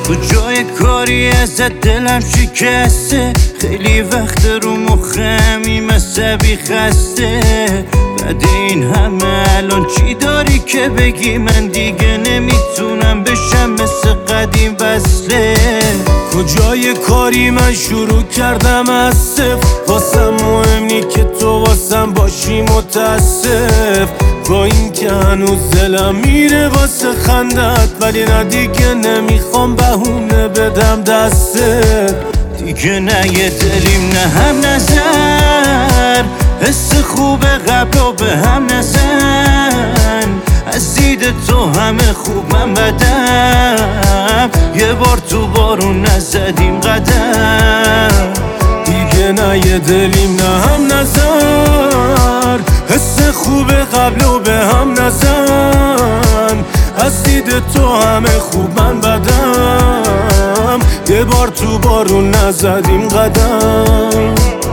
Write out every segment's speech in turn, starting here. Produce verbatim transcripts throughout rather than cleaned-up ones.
تو جای کاری ازت دلم شکسته، خیلی وقت رو مخمی مصبی خسته. بعد این همه الان چی داری که بگی؟ من دیگه نمیتونم بشم مثل قدیم وصله. کجای کاری من شروع کردم از صفر، واسم مهم نی که تو واسم باشی متاسف. با این که هنوز دلم میره واسه خندت، ولی نه دیگه نمیخوام بهونه بدم دستت. دیگه نه یه دلیم نه هم نظر، حس خوب قبل و به هم نزن. از دید تو همه خوب من بدم، یه بار تو بارون نزدیم قدم. دیگه نه یه دلیم نه هم نظر، حس خوب قبل و به هم نزن. از دید تو همه خوب من بدم، یه بار تو بارون نزدیم قدم.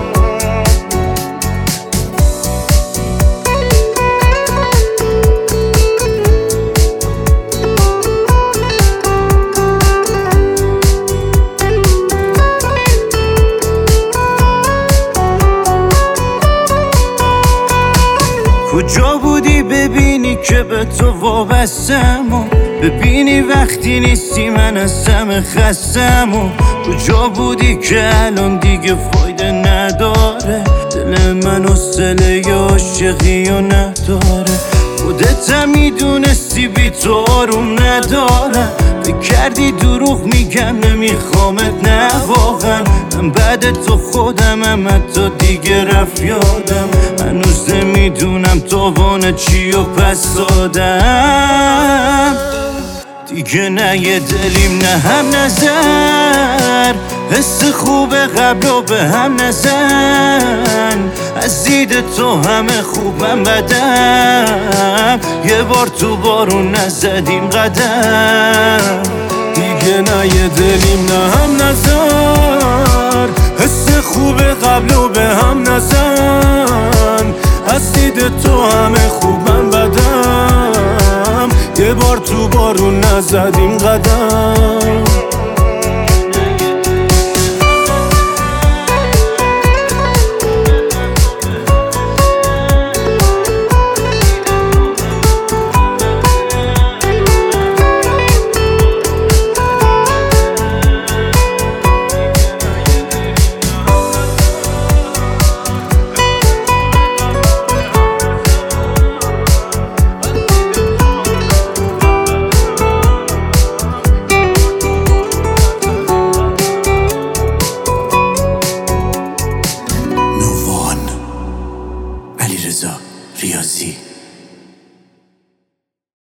کجا بودی ببینی که به تو وابستم، و ببینی وقتی نیستی من از همه خستم. و کجا بودی که الان دیگه فایده نداره، دل من حوصله عاشقی و نداره. خودت هم میدونستی بی تو آروم ندارم، فکر کردی دروغ میگم نمیخوامت، نه واقعا من بعد تو خودمم، حتی دیگه رفت یادم. هنوز نمیدونم تاوان چی و پس دادم. دیگه نه یه دلیم نه هم نظر، حس خوب قبل و به هم نزن. از دید تو همه خوب من بدم، یه بار تو بارون نزدیم قدم. دیگه نه یه دلیم نه هم نظر، حس خوب قبل و به هم نزن. از دید تو همه خوب من بدم، یه بار تو بارون نزدیم قدم.